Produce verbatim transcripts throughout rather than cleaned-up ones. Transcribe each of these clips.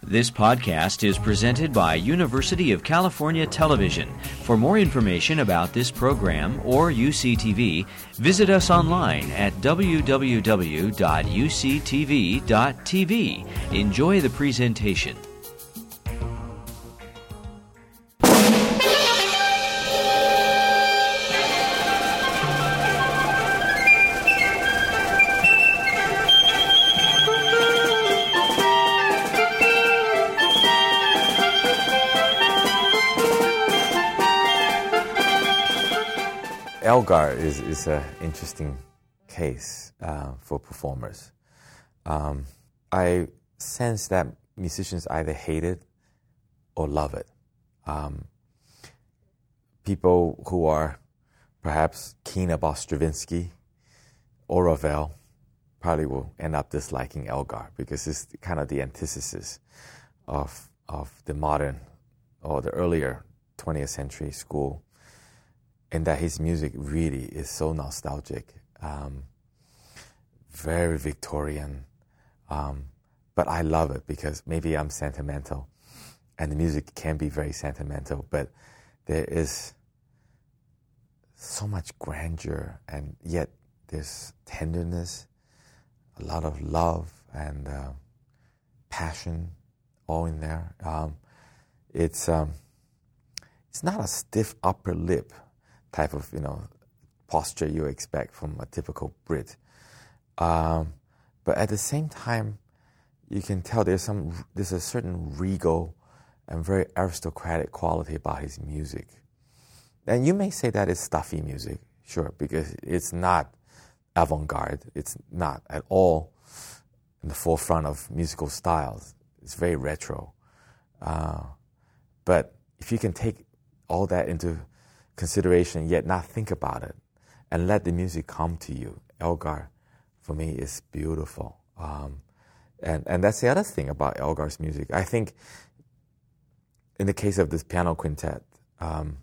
This podcast is presented by University of California Television. For more information about this program or U C T V, visit us online at w w w dot u c t v dot t v. Enjoy the presentation. Elgar is, is an interesting case uh, for performers. Um, I sense that musicians either hate it or love it. Um, people who are perhaps keen about Stravinsky or Ravel probably will end up disliking Elgar because it's kind of the antithesis of, of the modern or the earlier twentieth century school. And that his music really is so nostalgic, um, very Victorian. Um, but I love it because maybe I'm sentimental, and the music can be very sentimental, but there is so much grandeur, and yet there's tenderness, a lot of love and uh, passion all in there. Um, it's um, it's not a stiff upper lip type of, you know, posture you expect from a typical Brit. Um, but at the same time, you can tell there's some there's a certain regal and very aristocratic quality about his music. And you may say that is stuffy music, sure, because it's not avant-garde. It's not at all in the forefront of musical styles. It's very retro. Uh, but if you can take all that into consideration, yet not think about it, and let the music come to you. Elgar, for me, is beautiful. Um, and, and that's the other thing about Elgar's music. I think in the case of this piano quintet, um,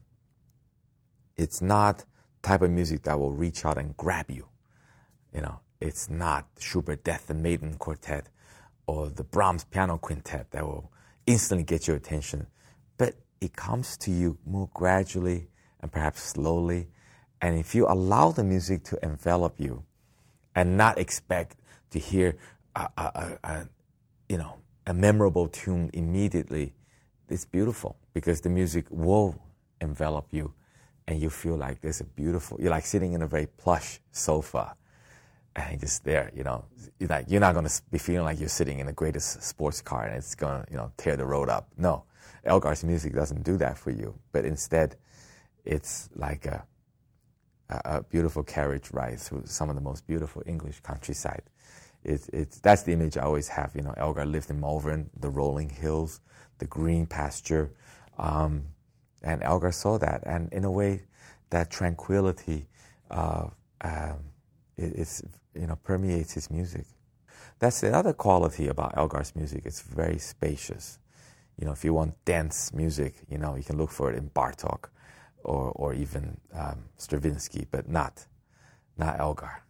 it's not type of music that will reach out and grab you. You know, it's not Schubert Death and Maiden Quartet or the Brahms piano quintet that will instantly get your attention. But it comes to you more gradually and perhaps slowly. And if you allow the music to envelop you and not expect to hear a, a, a, a you know, a memorable tune immediately, it's beautiful because the music will envelop you and you feel like there's a beautiful, you're like sitting in a very plush sofa and you're just there, you know. You're, like, you're not going to be feeling like you're sitting in the greatest sports car and it's going to, you know, tear the road up. No, Elgar's music doesn't do that for you, but instead, it's like a, a, a beautiful carriage ride through some of the most beautiful English countryside. It's, it's, that's the image I always have. You know, Elgar lived in Malvern, the rolling hills, the green pasture. Um, and Elgar saw that. And in a way, that tranquility uh, um, it, it's, you know, permeates his music. That's the other quality about Elgar's music. It's very spacious. You know, if you want dense music, you know, you can look for it in Bartók. Or, or even um, Stravinsky, but not, not Elgar.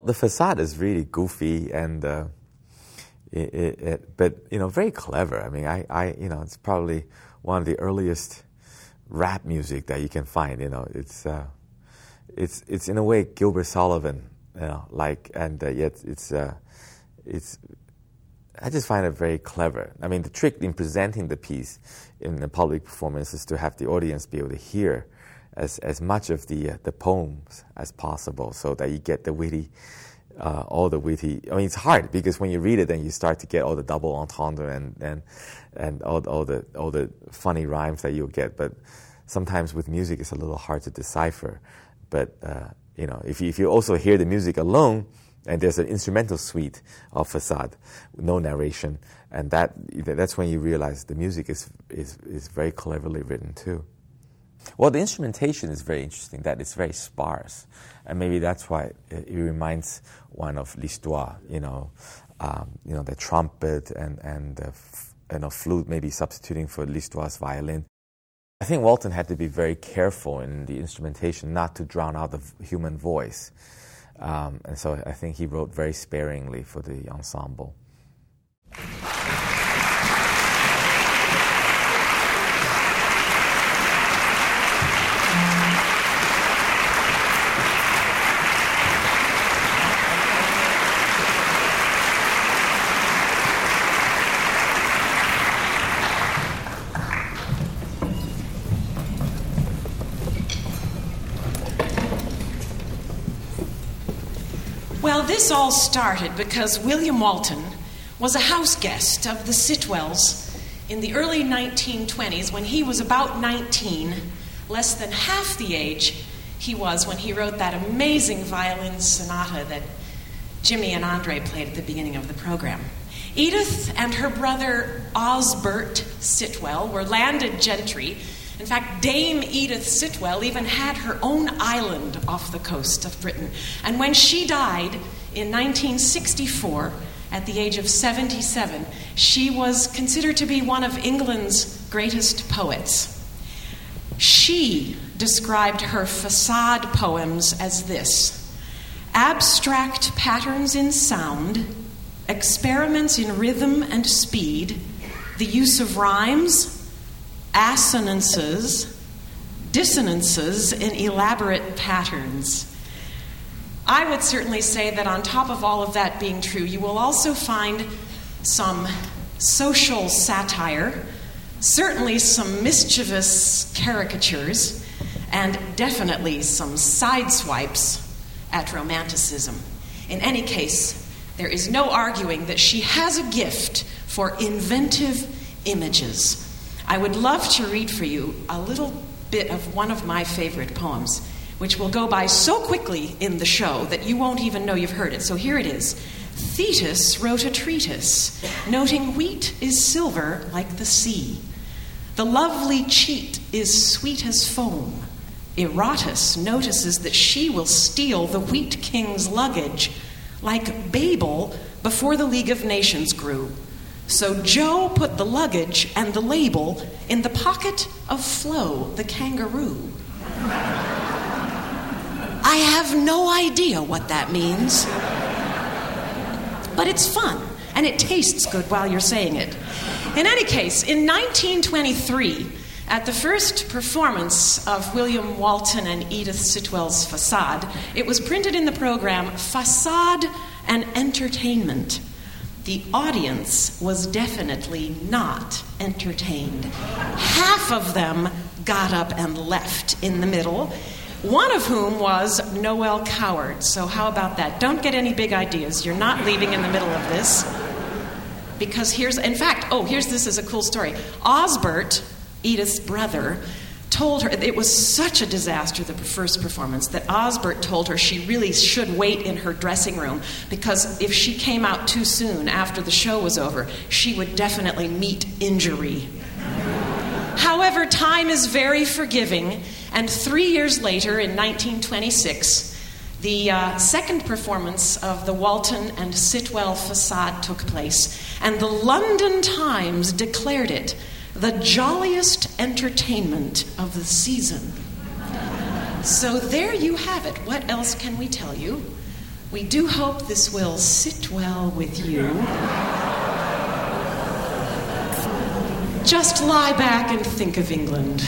the facade is really goofy and, uh, it, it, it, but you know, very clever. I mean, I, I, you know, it's probably one of the earliest rap music that you can find. You know, it's, uh, it's, it's in a way Gilbert Sullivan, you know, like, and uh, yet it's, uh, it's. I just find it very clever. I mean, the trick in presenting the piece in the public performance is to have the audience be able to hear as as much of the uh, the poems as possible, so that you get the witty, uh, all the witty. I mean, it's hard because when you read it, then you start to get all the double entendre and and and all all the all the funny rhymes that you'll get. But sometimes with music, it's a little hard to decipher. But uh, you know, if you, if you also hear the music alone, and there's an instrumental suite of Facade, no narration, and that that's when you realize the music is is is very cleverly written too. Well, the instrumentation is very interesting, that it's very sparse. And maybe that's why it, it reminds one of L'Histoire, you know, um, you know, the trumpet and, and the f- you know, flute maybe substituting for L'Histoire's violin. I think Walton had to be very careful in the instrumentation not to drown out the v- human voice. Um, and so I think he wrote very sparingly for the ensemble. Well, this all started because William Walton was a house guest of the Sitwells in the early nineteen twenties when he was about nineteen, less than half the age he was when he wrote that amazing violin sonata that Jimmy and Andre played at the beginning of the program. Edith and her brother Osbert Sitwell were landed gentry. In fact, Dame Edith Sitwell even had her own island off the coast of Britain. And when she died in nineteen sixty-four, at the age of seventy-seven, she was considered to be one of England's greatest poets. She described her facade poems as this: abstract patterns in sound, experiments in rhythm and speed, the use of rhymes, assonances, dissonances in elaborate patterns. I would certainly say that on top of all of that being true, you will also find some social satire, certainly some mischievous caricatures, and definitely some sideswipes at romanticism. In any case, there is no arguing that she has a gift for inventive images. I would love to read for you a little bit of one of my favorite poems, which will go by so quickly in the show that you won't even know you've heard it. So here it is. Thetis wrote a treatise, noting wheat is silver like the sea. The lovely cheat is sweet as foam. Erotus notices that she will steal the wheat king's luggage, like Babel before the League of Nations grew. So Joe put the luggage and the label in the pocket of Flo, the kangaroo. I have no idea what that means. But it's fun, and it tastes good while you're saying it. In any case, in nineteen twenty-three, at the first performance of William Walton and Edith Sitwell's Facade, it was printed in the program Facade and Entertainment. The audience was definitely not entertained. Half of them got up and left in the middle, one of whom was Noel Coward. So how about that? Don't get any big ideas. You're not leaving in the middle of this. Because here's, in fact, oh, here's, this is a cool story. Osbert, Edith's brother, told her, it was such a disaster, the first performance, that Osbert told her she really should wait in her dressing room, because if she came out too soon after the show was over, she would definitely meet injury. However, time is very forgiving, and three years later, in nineteen twenty-six, the uh, second performance of the Walton and Sitwell Facade took place, and the London Times declared it the jolliest entertainment of the season. So there you have it. What else can we tell you? We do hope this will sit well with you. Just lie back and think of England.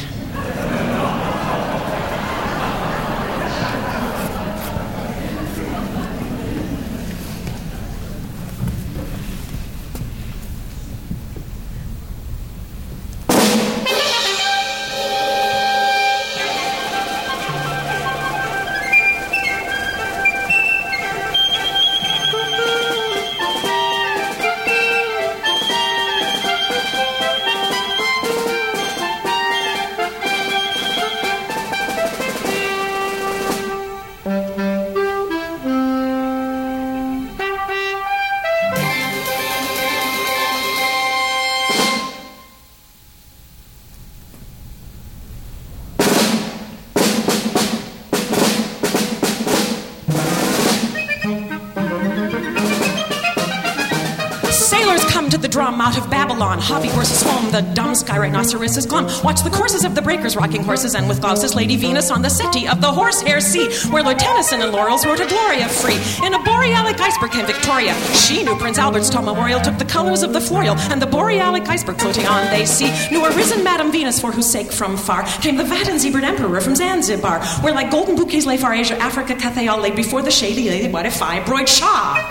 Out of Babylon, hobby horses foam, the dumb sky rhinoceros is glum. Watch the courses of the breakers, rocking horses, and with gloves is Lady Venus on the settee of the horsehair sea, where Lord Tennyson and Laurels wrote a Gloria free. In a borealic iceberg came Victoria. She knew Prince Albert's tall memorial took the colors of the floreal, and the borealic iceberg floating on they see knew arisen Madame Venus, for whose sake from far came the vat and zebred emperor from Zanzibar, where like golden bouquets lay far Asia, Africa, Cathay, all laid before the shady lady, what if I broid Shah?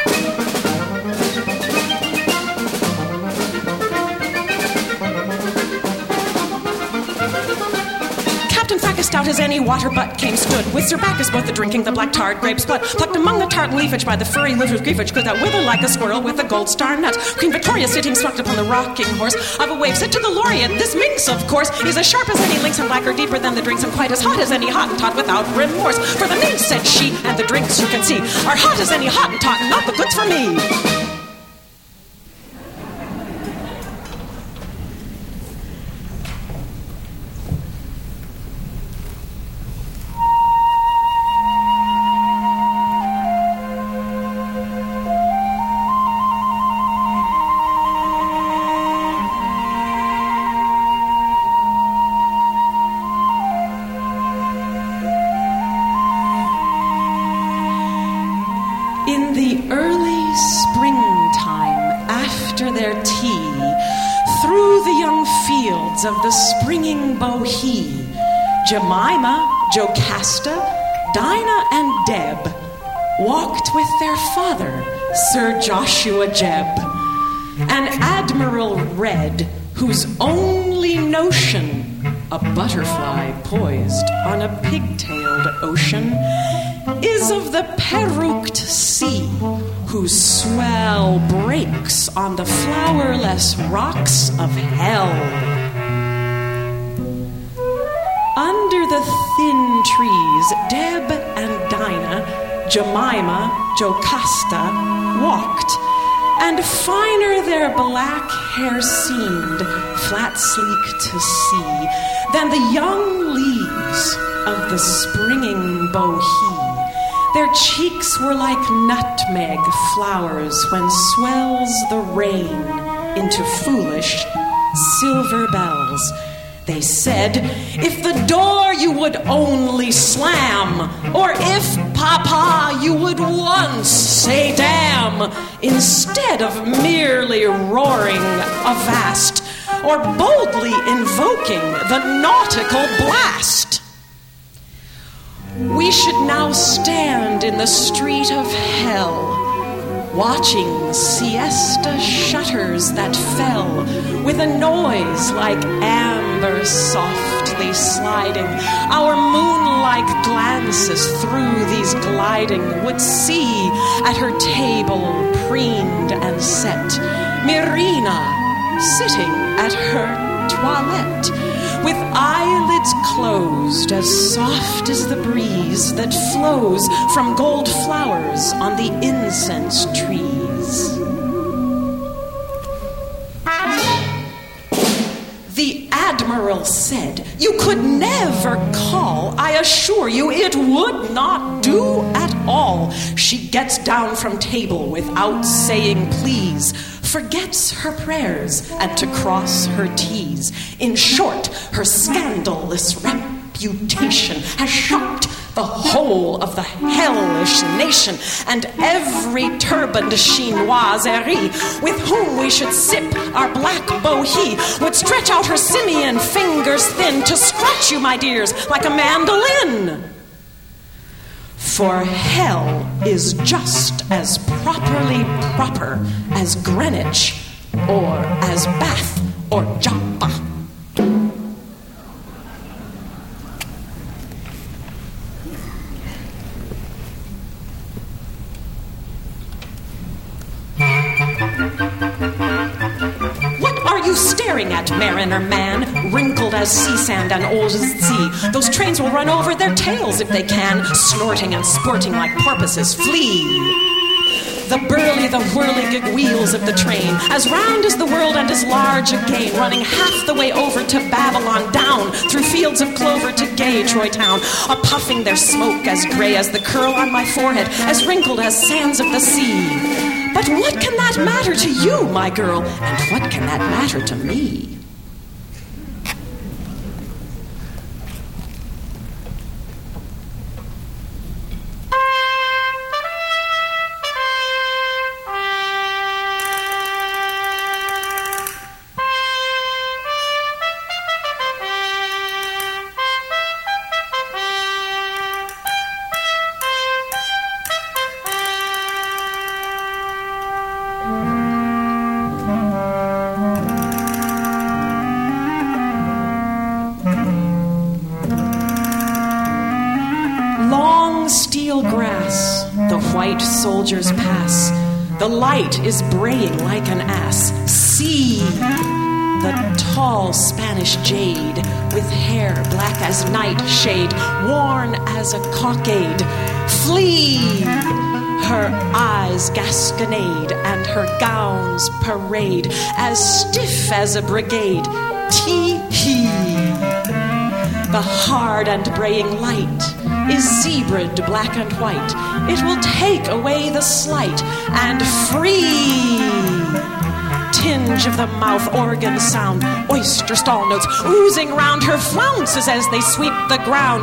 Stout as any water butt came stood with Sir Bacchus both the drinking the black tarred grape's blood plucked among the tartan leafage by the furry liver's griefage could that wither like a squirrel with a gold star nut. Queen Victoria sitting swept upon the rocking horse of a wave said to the laureate, this minx of course is as sharp as any lynx and blacker deeper than the drinks and quite as hot as any Hottentot without remorse. For the minx, said she, and the drinks you can see are hot as any Hottentot and not the goods for me. Of the springing bohea, Jemima, Jocasta, Dinah, and Deb walked with their father, Sir Joshua Jebb, an Admiral Red, whose only notion, a butterfly poised on a pigtailed ocean, is of the peruqued sea, whose swell breaks on the flowerless rocks of hell. Under the thin trees, Deb and Dinah, Jemima, Jocasta, walked, and finer their black hair seemed, flat sleek to see, than the young leaves of the springing bohea. Their cheeks were like nutmeg flowers when swells the rain into foolish silver bells. They said, if the door you would only slam, or if, Papa, you would once say damn, instead of merely roaring avast, or boldly invoking the nautical blast. We should now stand in the street of hell, watching siesta shutters that fell with a noise like amber softly sliding. Our moonlike glances through these gliding would see at her table preened and set Myrrhina sitting at her toilette with eyelids closed as soft as the breeze that flows from gold flowers on the incense trees. The Admiral said, you could never call. I assure you it would not do at all. She gets down from table without saying please, forgets her prayers and to cross her T's. In short, her scandalous reputation reputation has shocked the whole of the hellish nation, and every turbaned chinoiserie with whom we should sip our black bohea would stretch out her simian fingers thin to scratch you, my dears, like a mandolin. For hell is just as properly proper as Greenwich or as Bath or Joppa. What are you staring at, mariner man, wrinkled as sea sand and old as sea? Those trains will run over their tails if they can, snorting and sporting like porpoises. Flee! The burly, the whirligig wheels of the train, as round as the world and as large again, running half the way over to Babylon, down through fields of clover to gay Troy town, are puffing their smoke as gray as the curl on my forehead, as wrinkled as sands of the sea. But what can that matter to you, my girl, and what can that matter to me? Soldiers pass. The light is braying like an ass. See the tall Spanish jade with hair black as nightshade, worn as a cockade. Flee! Her eyes gasconade and her gowns parade, as stiff as a brigade. Tee-hee! The hard and braying light is zebraed black and white. It will take away the slight and free. Tinge of the mouth organ sound, oyster stall notes oozing round her flounces as they sweep the ground.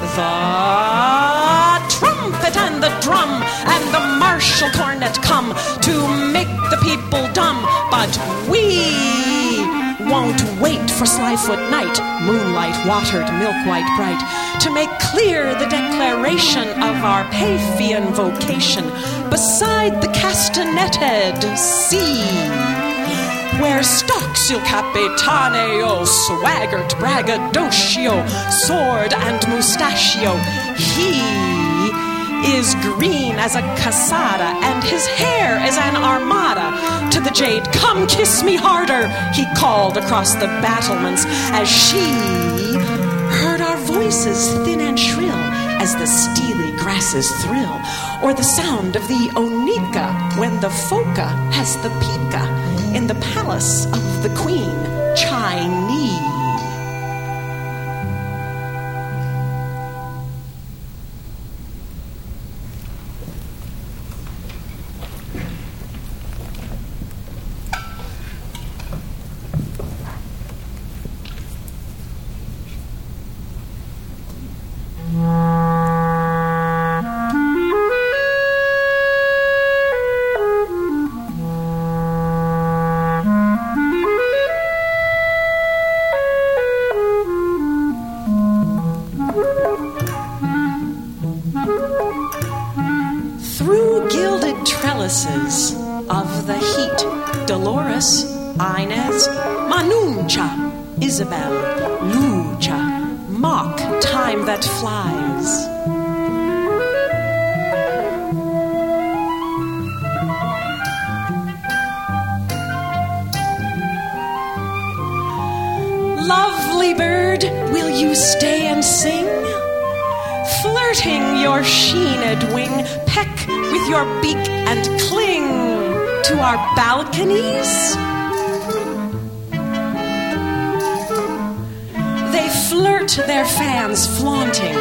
The trumpet and the drum and the martial cornet come to make the people dumb, but we won't wait for Slyfoot night, moonlight watered, milk white bright, to make clear the declaration of our Paphian vocation beside the castanetted sea, where stalks il capitaneo, swaggart braggadocio, sword and mustachio. He is green as a casada, and his hair is an armada. To the jade, come kiss me harder, he called across the battlements, as she heard our voices thin and shrill as the steely grasses thrill, or the sound of the onika when the foca has the pika in the palace of the queen, Chinese. Of the heat, Dolores, Inez, Manuncha, Isabel, Lucha, mock time that flies. Lovely bird, will you stay and sing? Flirting your sheened wing, peck with your beak and cling to our balconies? They flirt their fans flaunting.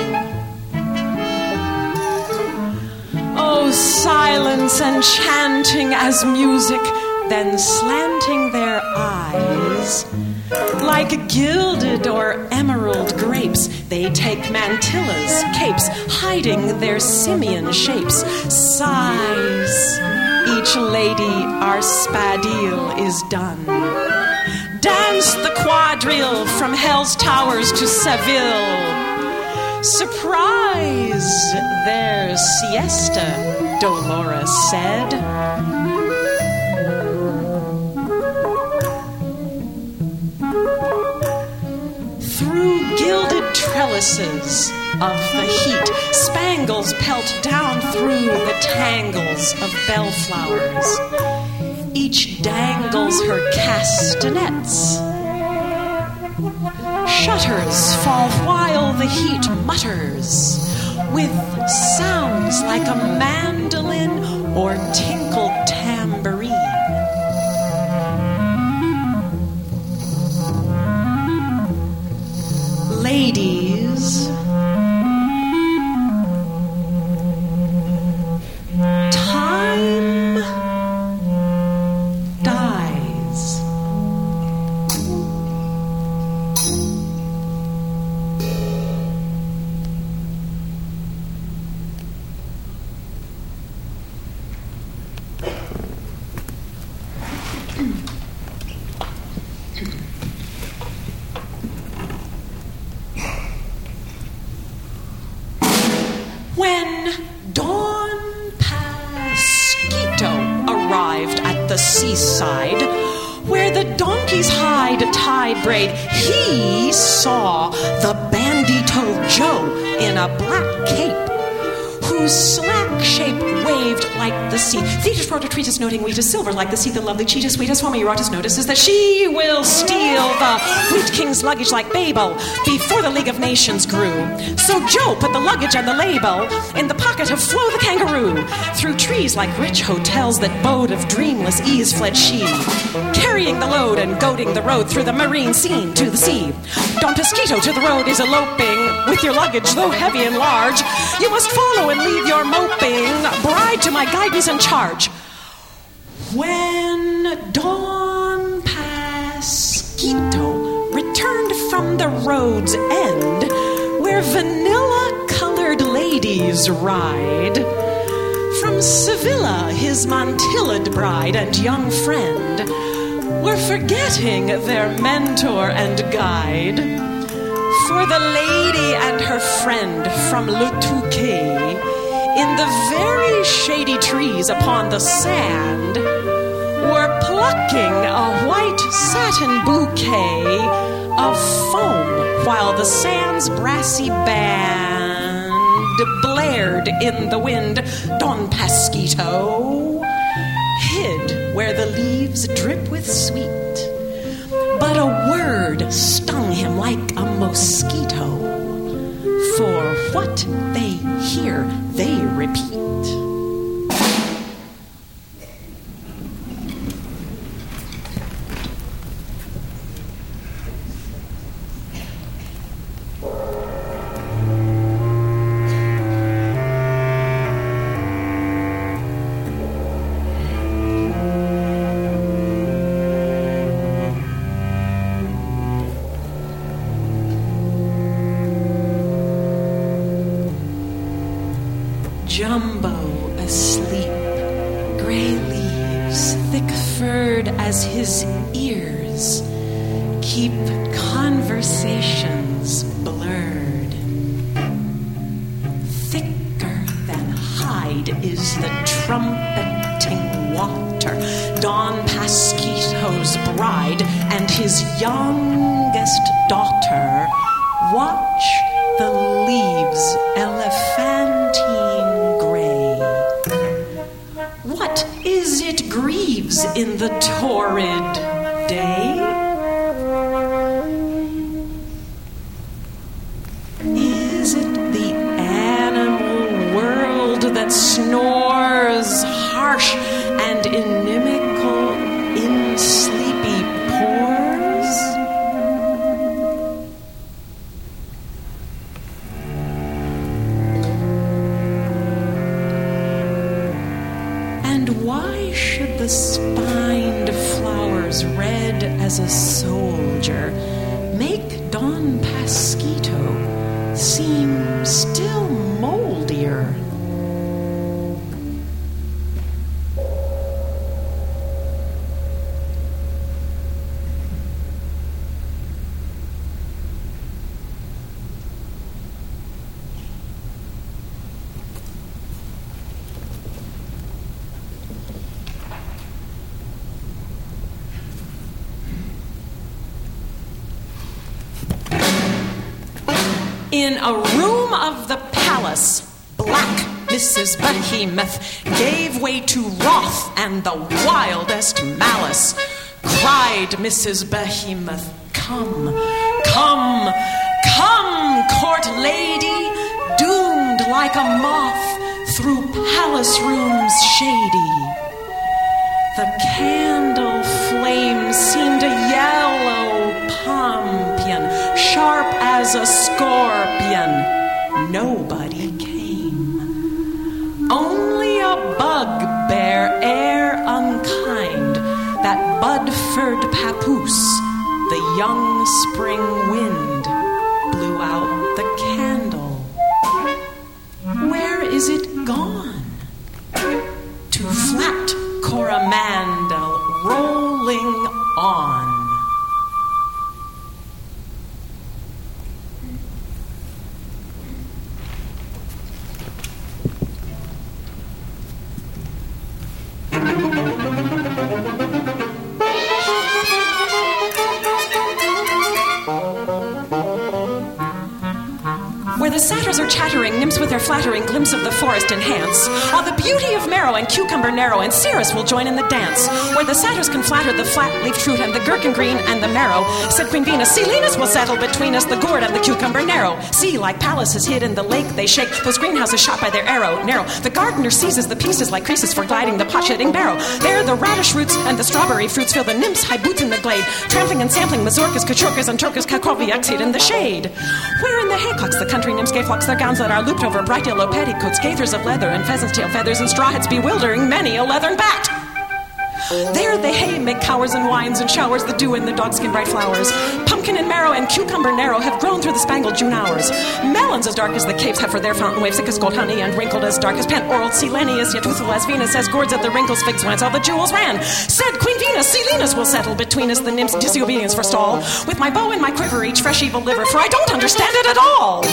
Oh, silence enchanting as music, then slanting their eyes Like gilded or emerald grapes, they take mantillas, capes, hiding their simian shapes. Sighs, each lady our spadille is done. Dance the quadrille from hell's towers to Seville. Surprise their siesta, Dolores said. Through gilded trellises of the heat, spangles pelt down through the tangles of bellflowers. Each dangles her castanets. Shutters fall while the heat mutters, with sounds like a mandolin or tinkled tambourine. Ladies, time dies. When Don Pasquito arrived at the seaside, where the donkeys hide tide braid, he saw the bandito Joe in a black cape, whose slack shape waved like the sea. Thetis wrote a treatise noting wheat is silver like the sea. The lovely cheetah, sweetest Homoerotus notices that she will steal the wheat king's luggage like Babel before the League of Nations grew. So Joe put the luggage and the label in the pocket of Flo the kangaroo. Through trees like rich hotels that bode of dreamless ease fled she, carrying the load and goading the road through the marine scene to the sea. Don Pasquito to the road is eloping with your luggage, though heavy and large. You must follow and leave your moping bride to my guidance and charge. When Don Pasquito returned from the road's end, where vanilla-colored ladies ride, from Sevilla his mantilla'd bride and young friend were forgetting their mentor and guide. For the lady and her friend from Le Touquet, in the very shady trees upon the sand, were plucking a white satin bouquet of foam, while the sand's brassy band blared in the wind. Don Pasquito hid where the leaves drip with sweet, but a word stung him like a mosquito. For what they hear, they repeat. Jumbo asleep, gray leaves, thick-furred as his ears, keep conversations blurred. Thicker than hide is the trumpeting water. Don Pasquito's bride and his youngest daughter watch the leaves elephantine gray. What is it grieves in the torrid day? Is it the animal world that snores harsh and inimical in sleepy pores? And why Why should the spined flowers, red as a soldier, make Don Pasquito seem still moldier? In a room of the palace, black Missus Behemoth gave way to wrath and the wildest malice. Cried Missus Behemoth, "Come, come, come, court lady, doomed like a moth through palace rooms shady." The candle flame seemed a yellow pumpkin, sharp as a scorpion. Nobody came. Only a bugbear, air unkind, that bud-furred papoose, the young spring wind, blew out the candle. Where is it gone? To flat Coromandel, rolling on. Where the satyrs are chattering, nymphs with their flattering glimpse of the forest enhance. All the beauty of marrow and cucumber narrow and Ceres will join in the dance. Where the satyrs can flatter the flat-leafed fruit and the gherkin green and the marrow. Said Queen Venus, Silenus will settle between us the gourd and the cucumber narrow. See, like palaces hid in the lake, they shake those greenhouses shot by their arrow narrow. The gardener seizes the pieces like creases for gliding the pot-shedding barrow. There the radish roots and the strawberry fruits fill the nymphs' high boots in the glade, trampling and sampling mazurkas, kachurkas, and turkas, kakoviaks hid in the shade. Where in the haycocks the country nymphs gay flocks their gowns that are looped over bright yellow petticoats, gaithers of leather and pheasant's tail feathers and straw hats bewildering many a leathern bat. There the hay make cowers and wines and showers the dew in the dogskin bright flowers. Pumpkin and marrow and cucumber narrow have grown through the spangled June hours. Melons as dark as the caves have for their fountain waves, thick as gold honey and wrinkled as dark as Pent-Oral Selenius, yet truthful as Venus, as gourds at the wrinkles figs whence all the jewels ran. Said Queen Venus, Silenus will settle between us the nymphs' disobedience forestall. With my bow and my quiver each fresh evil liver, for I don't understand it at all.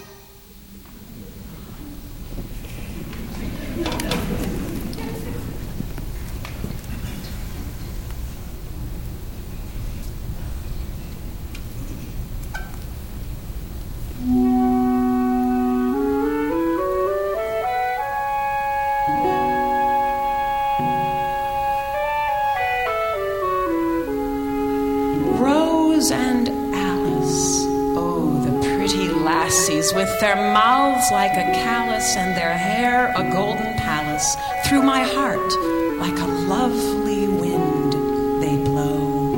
With their mouths like a callus and their hair a golden palace, through my heart like a lovely wind they blow.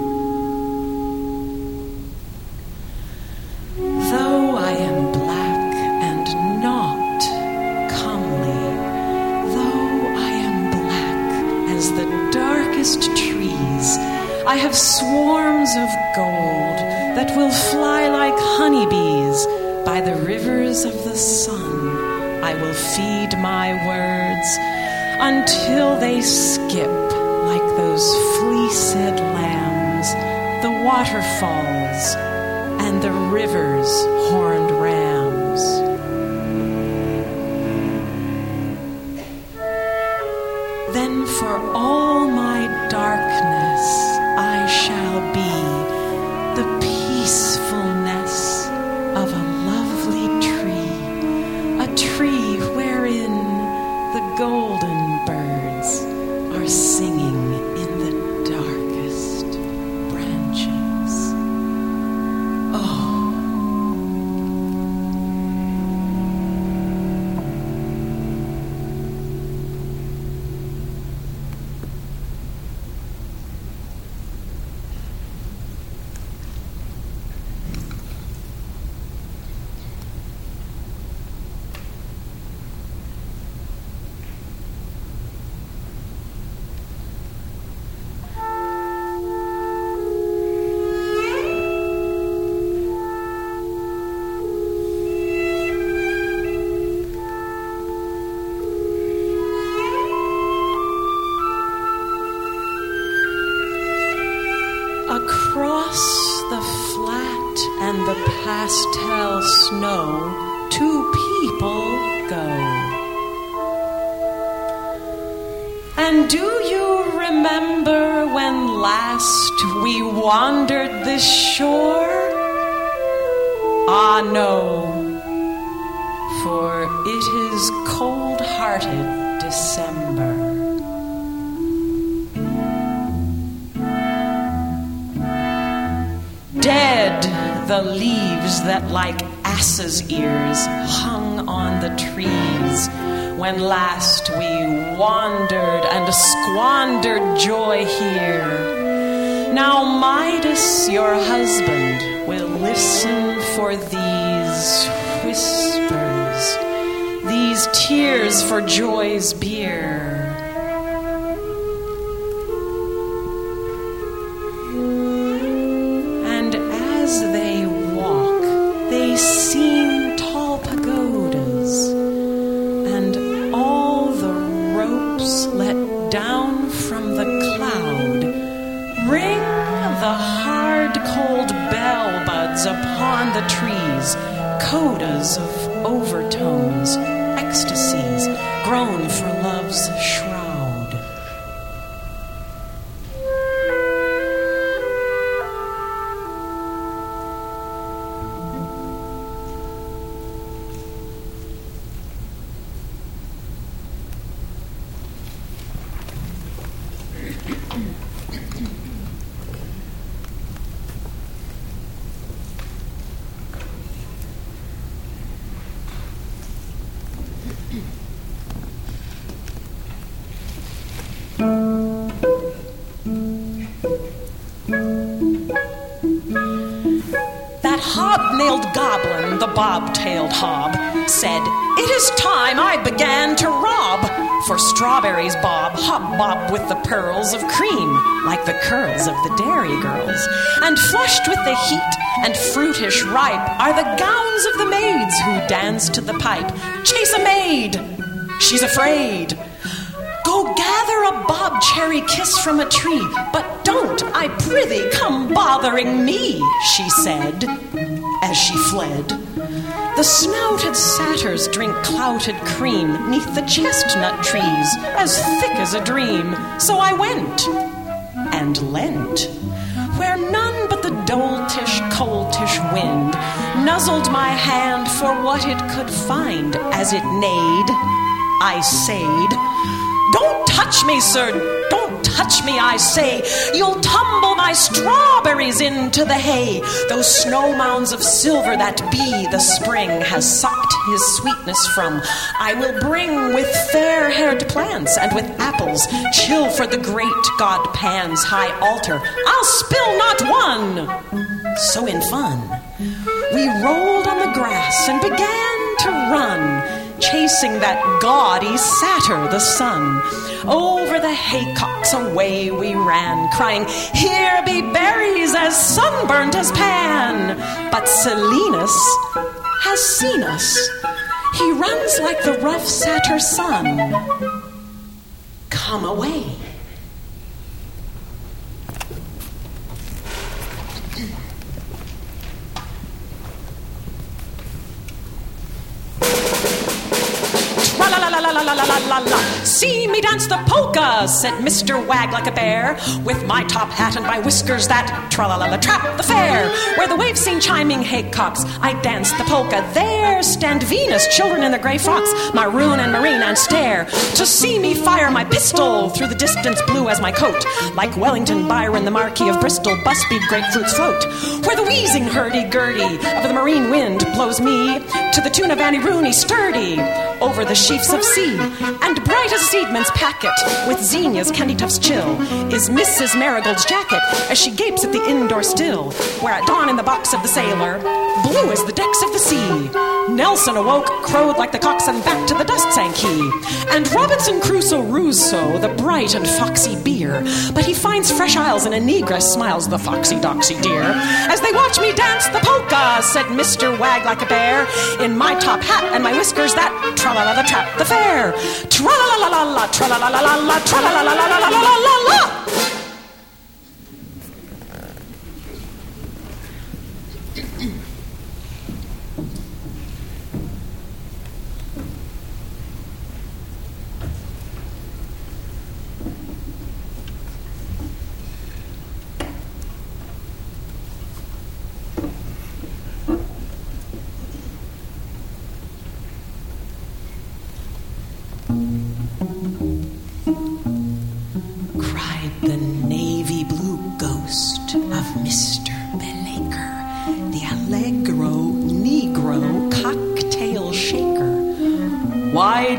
Though I am black and not comely, though I am black as the darkest trees, I have swarms of gold that will fly like honeybees. By the rivers of the sun, I will feed my words until they skip like those fleeced lambs, the waterfalls and the river's horned rams. Then for all my darkness I shall be the peacefulness of a tree wherein the golden birds are singing in the darkest branches. Oh. across the flat and the pastel snow, two people go. And do you remember when last we wandered this shore? Ah, no, for it is cold-hearted December. Dead the leaves that like asses' ears hung on the trees when last we wandered and squandered joy here. Now Midas, your husband, will listen for these whispers, these tears for joy's beer. As they walk, they seem tall pagodas, and all the ropes let down from the cloud ring the hard, cold bell buds upon the trees, codas of overtones, ecstasies, grown for love's shroud. Hob-nailed goblin, the bob-tailed hob, said, "It is time I began to rob, for strawberries bob, hob-bob with the pearls of cream, like the curls of the dairy girls. And flushed with the heat and fruitish ripe are the gowns of the maids who dance to the pipe. Chase a maid! She's afraid. Go gather a bob-cherry kiss from a tree, but don't, I prithee, come bothering me," she said, as she fled. The snouted satyrs drink clouted cream neath the chestnut trees, as thick as a dream. So I went and leant, where none but the doltish, coltish wind nuzzled my hand for what it could find as it neighed. I sayed, "Don't touch me, sir, don't touch me, I say. You'll tumble my strawberries into the hay. Those snow mounds of silver that be the spring has sucked his sweetness from, I will bring with fair-haired plants and with apples, chill for the great god Pan's high altar. I'll spill not one." So in fun, we rolled on the grass and began to run, chasing that gaudy satyr, the sun. Over the haycocks away we ran, crying, "Here be berries as sunburnt as Pan." But Silenus has seen us. He runs like the rough satyr sun. Come away. Tra-la-la-la-la-la-la-la-la-la. "See me dance the polka," said Mister Wag like a bear, "with my top hat and my whiskers that tra-la-la-la trap the fair. Where the waves sing chiming haycocks, I dance the polka. There stand Venus, children in their gray frocks, maroon and marine, and stare to see me fire my pistol through the distance blue as my coat. Like Wellington, Byron, the Marquis of Bristol, busby grapefruits float. Where the wheezing hurdy-gurdy of the marine wind blows me to the tune of Annie Rooney sturdy over the sheafs of sea. And bright as a seedman's packet with zinnias, candy tufts chill, is Missus Marigold's jacket as she gapes at the indoor still, where at dawn in the box of the sailor, blue as the decks of the sea, Nelson awoke, crowed like the cocks, and back to the dust sank he. And Robinson Crusoe rues so the bright and foxy beer, but he finds fresh isles and a negress smiles, the foxy doxy dear. As they watch me dance the polka, said Mister Wag like a bear, in my top hat and my whiskers that tra-la-la-la trap the fair. Tra-la-la-la-la-la, tra-la-la-la-la-la, tra-la-la-la-la-la-la-la-la-la.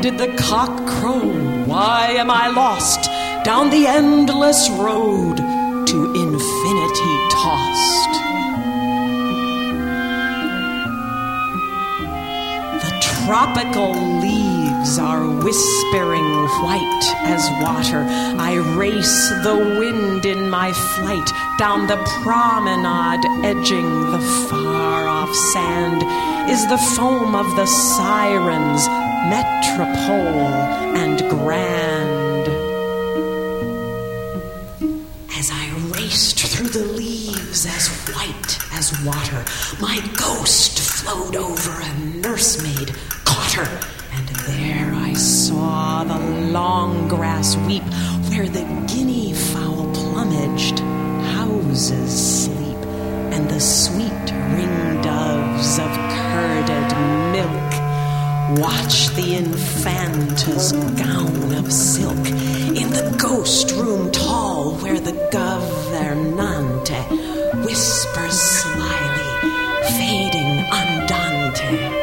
did the cock crow? Why am I lost down the endless road to infinity tossed? The tropical leaves are whispering white as water. I race the wind in my flight down the promenade, edging the far-off sand is the foam of the sirens, metropole and grand. As I raced through the leaves as white as water, my ghost flowed over a nursemaid, caught her, and there I saw the long grass weep where the guinea fowl plumaged houses sleep, and the sweet ring doves of curded milk watch the infanta's gown of silk in the ghost room tall where the governante whispers slyly, fading andante.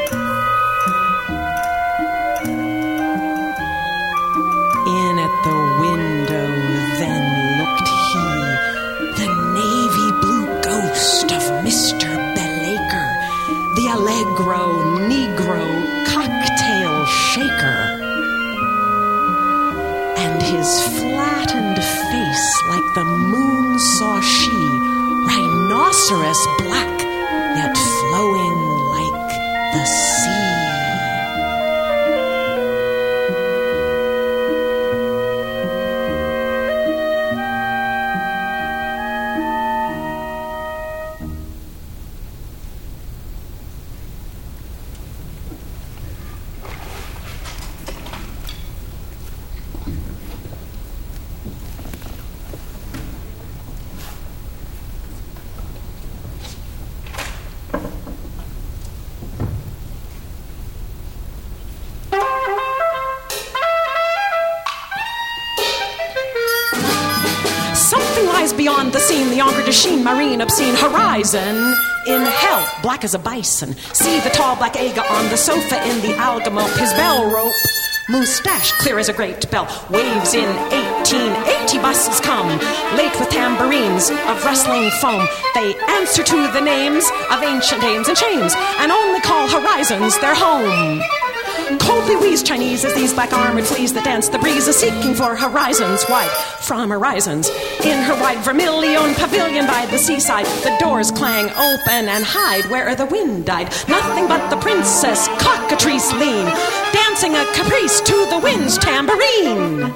In at the window then looked he, the navy blue ghost of Mister Belaker, the allegro negro cocktail shaker. And his flattened face like the moon saw she, rhinoceros black, yet flowing like the sea. Beyond the scene, the encre de Chine, marine, obscene horizon. In hell, black as a bison. See the tall black Aga on the sofa in the algamope, his bell rope. Moustache clear as a great bell. Waves in eighteen eighty buses come, late with tambourines of rustling foam. They answer to the names of ancient dames and shames, and only call horizons their home. Coldly wheeze Chinese as these black armored fleas that dance the breeze is seeking for horizons wide from horizons. In her white vermilion pavilion by the seaside, the doors clang open and hide where the wind died. Nothing but the princess cockatrice lean, dancing a caprice to the wind's tambourine.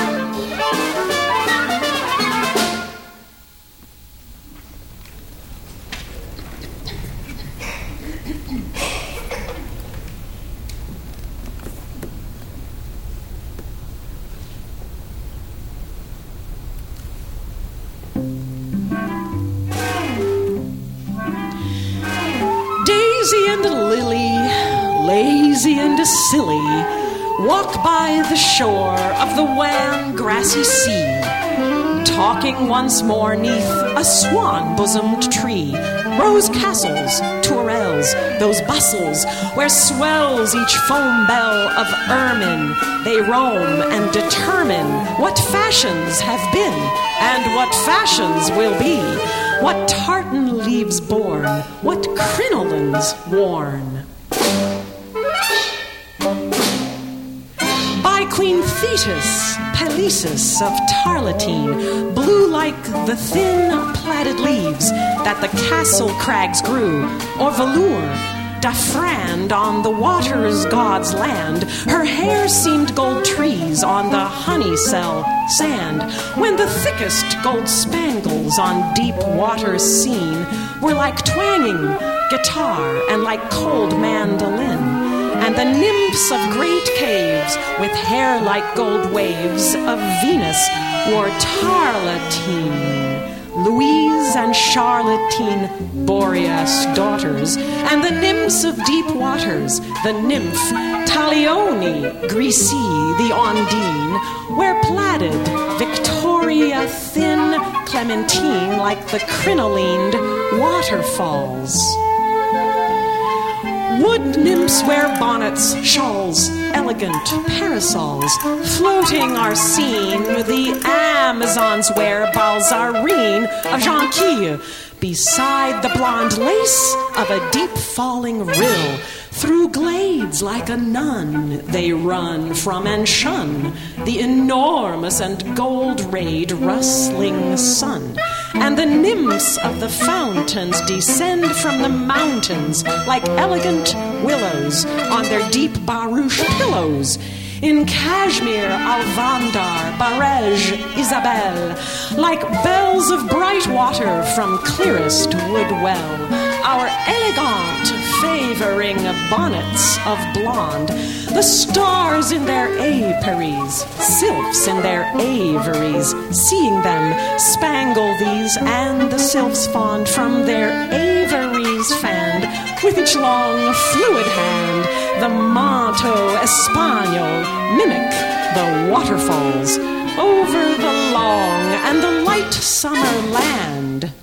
Daisy and Lily, lazy and silly, walk by the shore of the wan grassy sea, talking once more neath a swan-bosomed tree. Rose castles, tourelles, those bustles where swells each foam bell of ermine. They roam and determine what fashions have been and what fashions will be. What tartan leaves born, what crinolines worn. By Queen Thetis, Peleus of Tarleton, blue like the thin plaited leaves that the castle crags grew, or velour, Dafrand on the water's god's land. Her hair seemed gold trees on the honey-cell sand, when the thickest gold spangles on deep waters seen were like twanging guitar and like cold mandolin. And the nymphs of great caves, with hair like gold waves of Venus, wore tarletine. Louise and Charlottine, Boreas daughters, and the nymphs of deep waters, the nymph Talione, Greasy, the Ondine, wear plaided Victoria thin Clementine like the crinolined waterfalls. Wood nymphs wear bonnets, shawls, elegant parasols. Floating are seen the Amazons wear balzarine of jonquille beside the blonde lace of a deep falling rill. Through glades like a nun they run from and shun the enormous and gold-rayed rustling sun. And the nymphs of the fountains descend from the mountains like elegant willows on their deep barouche pillows. In Kashmir, Alvandar, Barej, Isabel, like bells of bright water from clearest wood well, our elegant favoring bonnets of blonde, the stars in their aperies, sylphs in their aviaries, seeing them spangle these and the sylphs fond from their aviaries fanned with each long fluid hand, the manto español mimic the waterfalls over the long and the light summer land.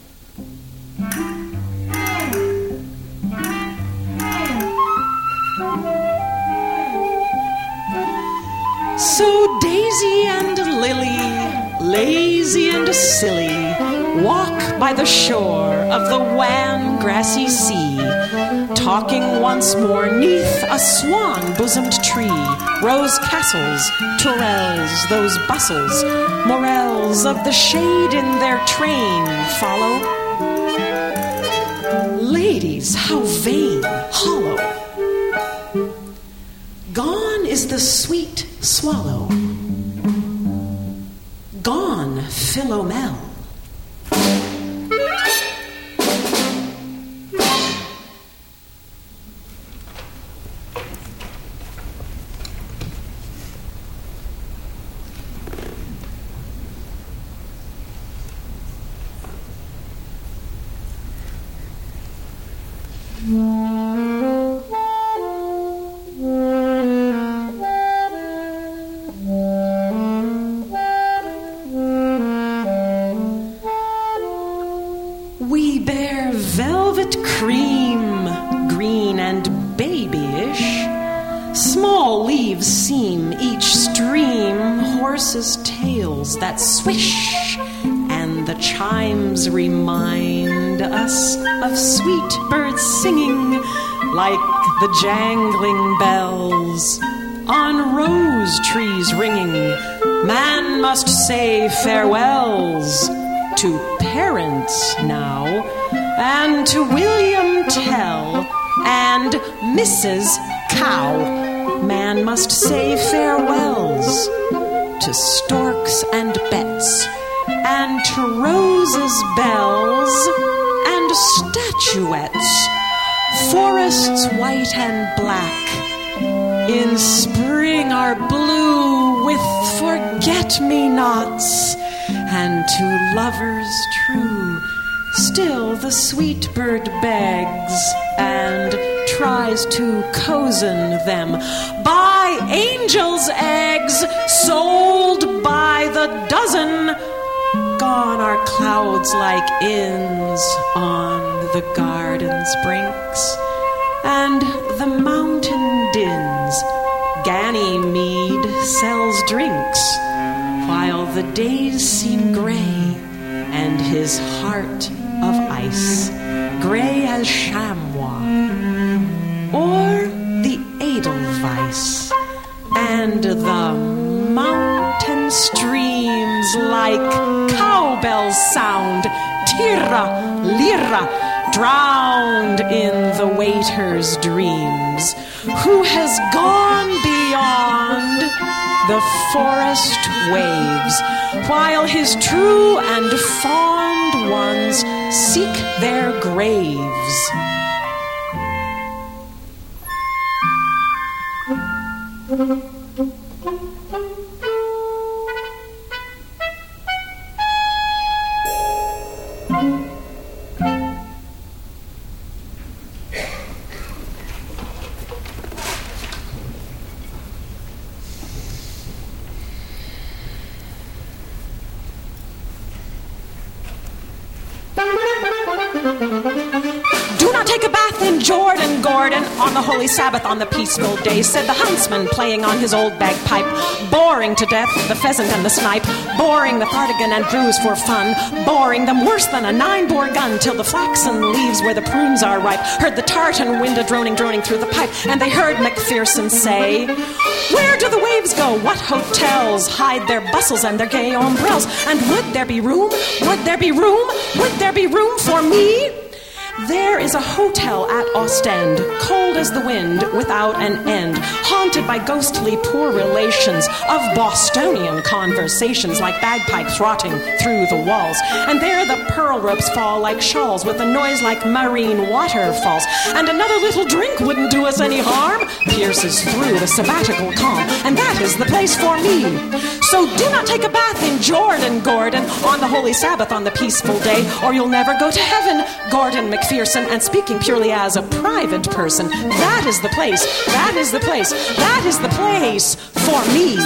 So Daisy and Lily, lazy and silly, walk by the shore of the wan grassy sea, talking once more neath a swan-bosomed tree. Rose castles, tourelles, those bustles, morels of the shade in their train follow. Ladies, how vain, hollow. Gone is the sweet swallow. Gone Philomel. We bear velvet cream, green and babyish. Small leaves seem each stream, horses' tails that swish, and the chimes remind us of sweet birds singing like the jangling bells on rose trees ringing. Man must say farewells to parents now, and to William Tell and Missus Cow. Man must say farewells to storks and bets, and to roses, bells, and statuettes, forests white and black, in spring are blue with forget-me-nots, and to lovers true, still the sweet bird begs and tries to cozen them. Buy angels' eggs, sold by the dozen. Gone are clouds like inns on the garden's brinks, and the mountain dins. Ganymede sells drinks, while the days seem gray, and his heart of ice, gray as chamois, or the edelweiss, and the mountain streams like cowbells sound, tira, lira, drowned in the waiter's dreams, who has gone beyond the forest waves, while his true and fond ones seek their graves. Do not take a bath in Jordan, Gordon. on the holy Sabbath, on the peaceful day, said the huntsman playing on his old bagpipe, boring to death the pheasant and the snipe, boring the fartigan and brews for fun, boring them worse than a nine-bore gun, till the flaxen leaves where the prunes are ripe heard the tartan wind a droning, droning through the pipe, and they heard Macpherson say, where do the waves go? What hotels hide their bustles and their gay umbrellas? And would there be room? Would there be room? Would there be room for me? There is a hotel at Ostend, cold as the wind, without an end, haunted by ghostly poor relations of Bostonian conversations like bagpipes rotting through the walls. And there the pearl ropes fall like shawls with a noise like marine waterfalls. And another little drink wouldn't do us any harm, pierces through the sabbatical calm, and that is the place for me. So do not take a bath in Jordan, Gordon, on the holy Sabbath, on the peaceful day, or you'll never go to heaven, Gordon McPherson. And speaking purely as a private person, that is the place, that is the place, that is the place for me.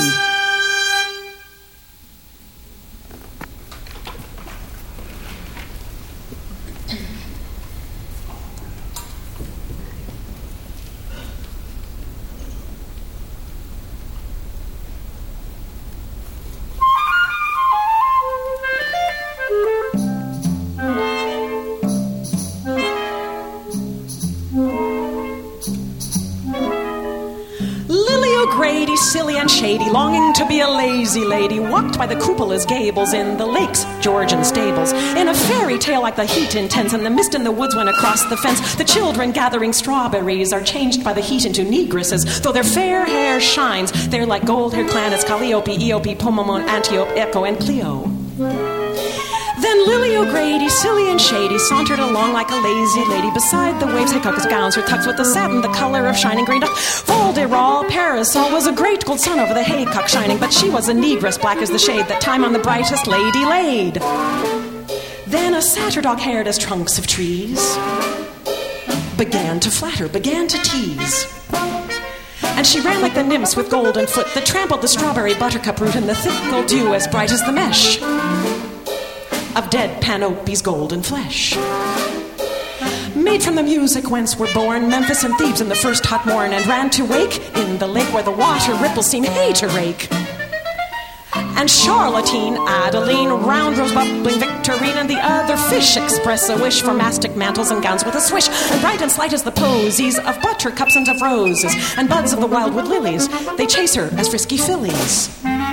Silly and shady, longing to be a lazy lady, walked by the cupola's gables in the lake's Georgian stables. In a fairy tale like the heat intense, and the mist in the woods went across the fence. The children gathering strawberries are changed by the heat into negresses, though their fair hair shines. They're like gold-haired Clanis, Calliope, Eope, Pomamon, Antiope, Echo, and Cleo. Then Lily O'Grady, silly and shady, sauntered along like a lazy lady beside the waves. Hey, cocos gowns, her tucks with the satin, the color of shining green duck. Fol-de-rol, parasol was a great gold sun over the haycock shining, but she was a negress, black as the shade that time on the brightest lady laid. Then a satyr dog-haired as trunks of trees began to flatter, began to tease. And she ran like the nymphs with golden foot that trampled the strawberry buttercup root in the thick gold dew as bright as the mesh of dead Panope's golden flesh. Made from the music whence were born Memphis and Thebes in the first hot morn, and ran to wake in the lake where the water ripples seem hay to rake. And Charlatine, Adeline, round rose bubbling Victorine, and the other fish express a wish for mastic mantles and gowns with a swish, and bright and slight as the posies of buttercups and of roses, and buds of the wildwood lilies, they chase her as frisky fillies.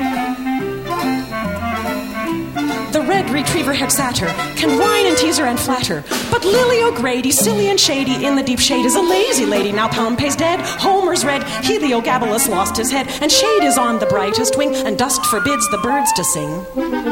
The red retriever-haired satyr can whine and tease her and flatter, but Lily O'Grady, silly and shady, in the deep shade is a lazy lady. Now Pompey's dead, Homer's red, Heliogabalus lost his head, and shade is on the brightest wing, and dust forbids the birds to sing.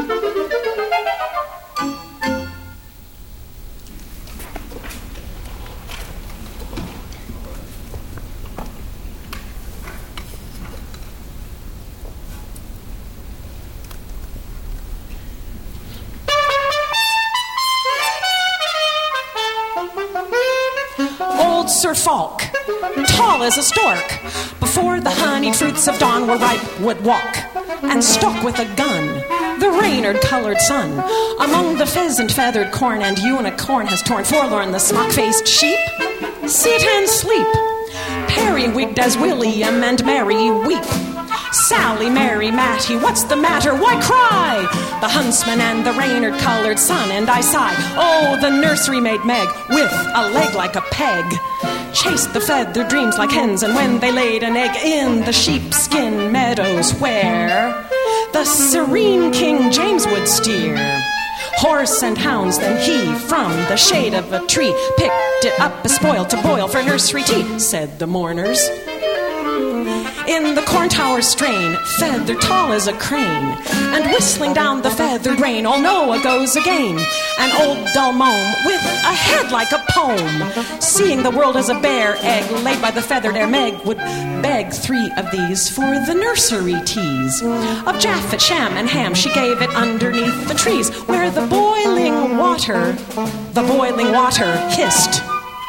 Sir Falk, tall as a stork, before the honeyed fruits of dawn were ripe, would walk and stalk with a gun the raynard-colored sun among the pheasant-feathered corn, and unicorn has torn forlorn the smock-faced sheep. Sit and sleep, periwigged as William and Mary weep. Sally, Mary, Matty, what's the matter? Why cry? The huntsman and the raynard-colored sun, and I sigh. Oh, the nursery-maid Meg, with a leg like a peg, chased the feathered dreams like hens, and when they laid an egg in the sheepskin meadows where the serene King James would steer horse and hounds, then he from the shade of a tree picked it up as spoiled to boil for nursery tea, said the mourners. In the corn tower strain, feathered tall as a crane, and whistling down the feathered rain, old Noah goes again. An old dull mome with a head like a poem, seeing the world as a bare egg laid by the feathered ere Meg would beg three of these for the nursery teas. Of Japhet, Shem, and Ham she gave it underneath the trees, where the boiling water, the boiling water hissed.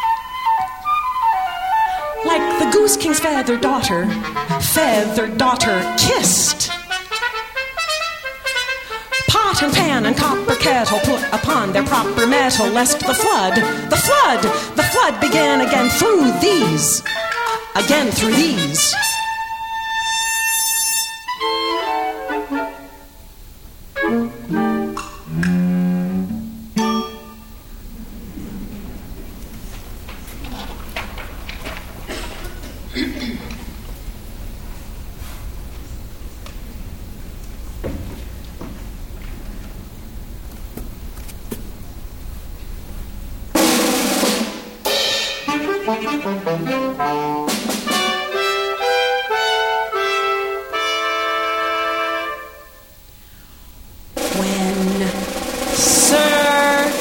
Like the goose king's feathered daughter, feathered daughter kissed. Pot pot and pan and copper kettle put upon their proper metal, lest the flood, the flood, the flood began again through these, again through these. When Sir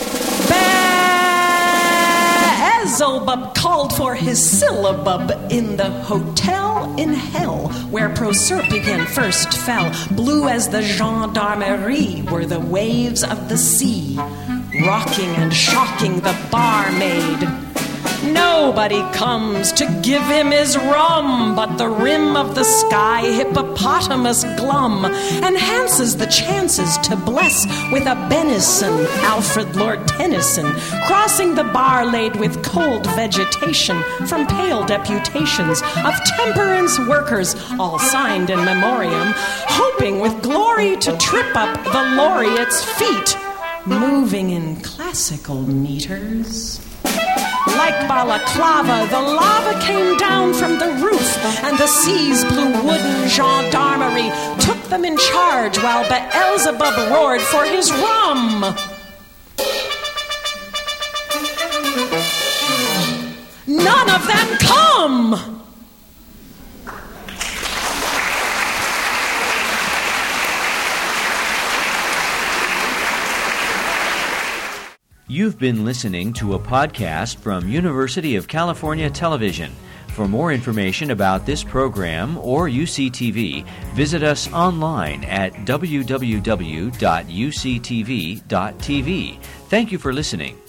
Beelzebub called for his syllabub in the hotel in hell, where Proserpine first fell, blue as the gendarmerie were the waves of the sea, rocking and shocking the barmaid. Nobody comes to give him his rum, but the rim of the sky hippopotamus glum enhances the chances to bless with a benison Alfred Lord Tennyson, crossing the bar laid with cold vegetation from pale deputations of temperance workers, all signed in memoriam, hoping with glory to trip up the laureate's feet, moving in classical meters. Like balaclava, the lava came down from the roof, and the sea's blue wooden gendarmerie took them in charge while Beelzebub roared for his rum. None of them come! You've been listening to a podcast from University of California Television. For more information about this program or U C T V, visit us online at w w w dot u c t v dot t v. Thank you for listening.